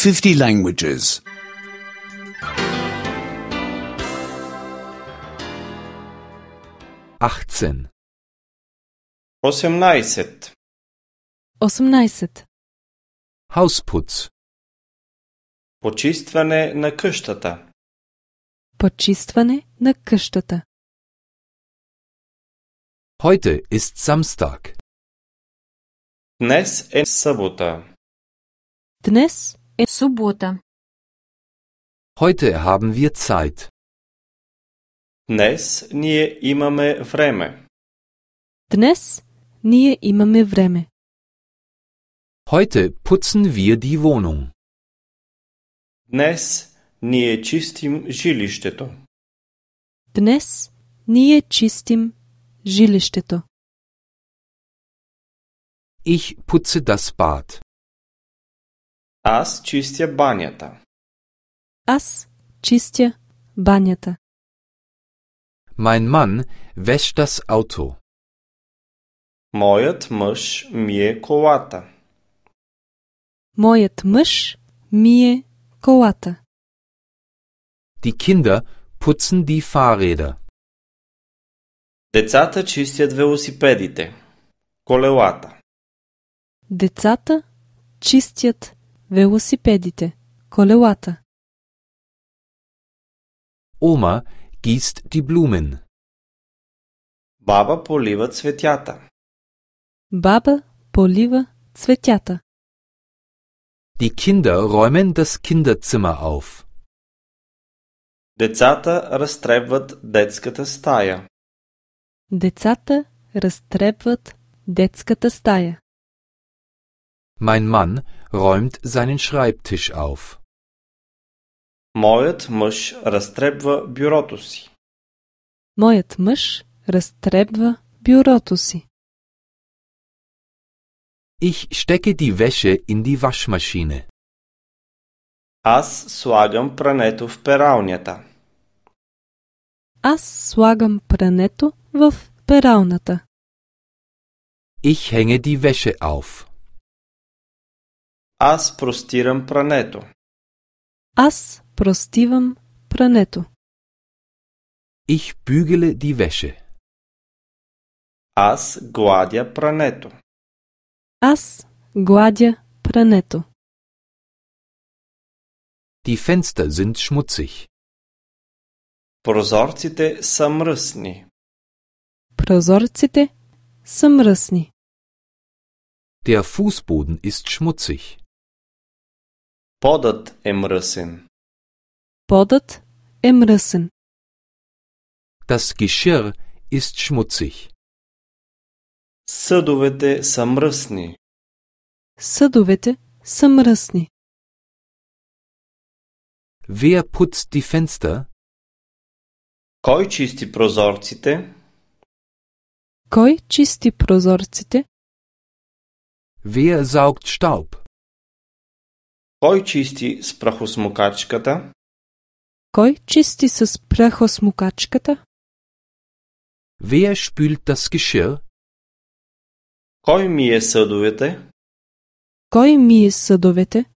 50 languages. 18. 18. 18. Hausputz. Почистване на къщата. Почистване на къщата. Heute ist Samstag. Днес е събота. Днес е събота. Heute haben wir Zeit. Днес ние имаме време. Днес ние имаме време. Heute putzen wir die Wohnung. Днес ние чистим жилището. Днес ние чистим жилището. Ich putze das Bad. Аз чистя банята. Аз чистя банята. Mein Mann wäscht das Auto. Моят мъж мие колата. Моят мъж мие колата. Die Kinder putzen die Fahrräder. Децата чистят велосипедите. Колелата. Децата чистят велосипедите, колелата. Oma gießt die Blumen. Баба полива цветята. Баба полива цветята. Die Kinder räumen das Kinderzimmer auf. Децата разтребват детската стая. Децата разтребват детската стая. Mein Mann räumt seinen Schreibtisch auf. Моят мъж разтребва бюрото си. Моят мъж разтребва бюрото си. Ich stecke die Wäsche in die Waschmaschine. Аз слагам прането в пералнята. Аз слагам прането в пералната. Ich hänge die Wäsche auf. Аз простирам прането. Аз простивам прането. Ich bügele die Wäsche. Аз гладя прането. Аз гладя прането. Die Fenster sind schmutzig. Прозорците са мръсни. Прозорците са мръсни. Der Fußboden ist schmutzig. Подът е мръсен. Подът е мръсен. Das Geschirr ist schmutzig. Съдовете са мръсни. Съдовете са мръсни. Wer putzt die Fenster? Кой чисти прозорците? Кой чисти прозорците? Wer saugt Staub? Кой чисти с прахосмукачката? Кой чисти с прахосмукачката? Wer spült das Geschirr? Кой мие съдовете? Кой мие съдовете?